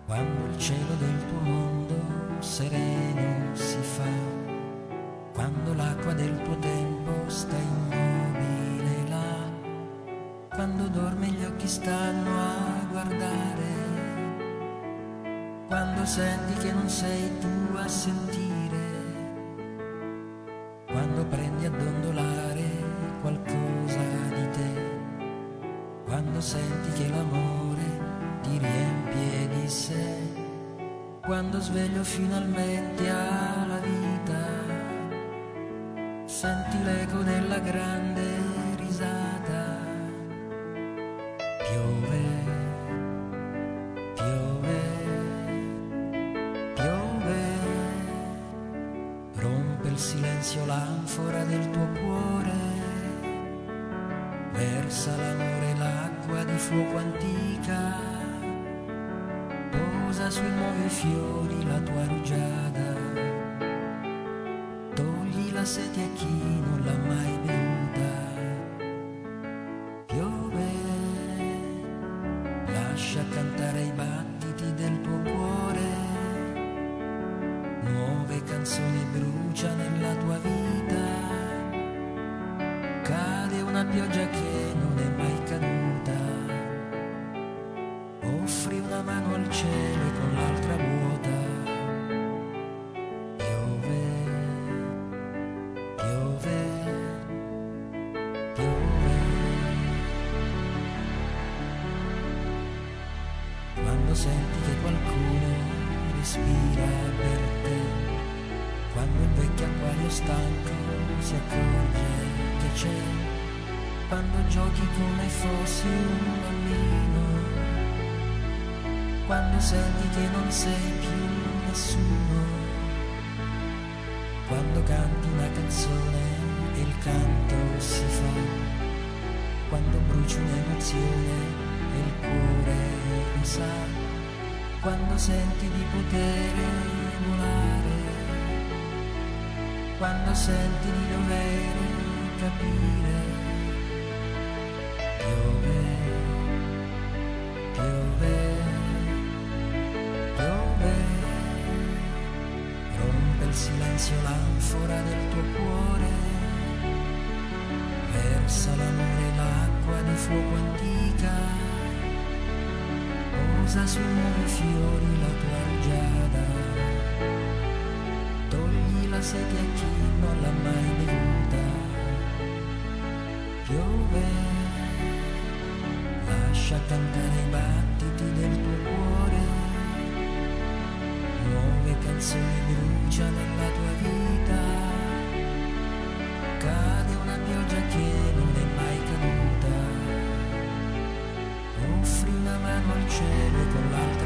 Quando il cielo del tuo mondo sereno si fa, quando l'acqua del tuo tempo sta immobile là, quando dormi gli occhi stanno a guardare, quando senti che non sei tu a sentire, quando prendi a dondolare qualcosa di te, quando senti che l'amore ti riempie di sé, quando sveglio finalmente alla vita, senti l'eco della grande risata. Piove, piove, piove, rompe il silenzio l'anfora del tuo cuore, versa l'amore l'acqua di fuoco antica, posa sui nuovi fiori la tua rugiada, togli la sete a chi non l'ha mai bevuta. Piove, lascia cantare i battiti del tuo cuore, nuove canzoni brucia nella tua vita, cade una pioggia che non è mai caduta, offri una mano al cielo e con l'altra vuota. Piove, piove, piove. Quando senti che qualcuno respira per te, quando il vecchio acquario stanco si accorge che c'è, quando giochi come fossi un bambino, quando senti che non sei più nessuno, quando canti una canzone e il canto si fa, quando bruci un'emozione e il cuore lo sa, quando senti di poter volare, quando senti di dover capire. Piove, piove, piove, rompe il silenzio l'anfora del tuo cuore, versa l'amore l'acqua di fuoco antica, posa sui nuovi fiori la tua rugiada, togli la sete a chi non l'ha mai bevuta. Piove, lascia cantare i battiti del tuo cuore, nuove canzoni brucia nella tua vita, cade una pioggia che non è mai caduta, offri una mano al cielo e con l'altra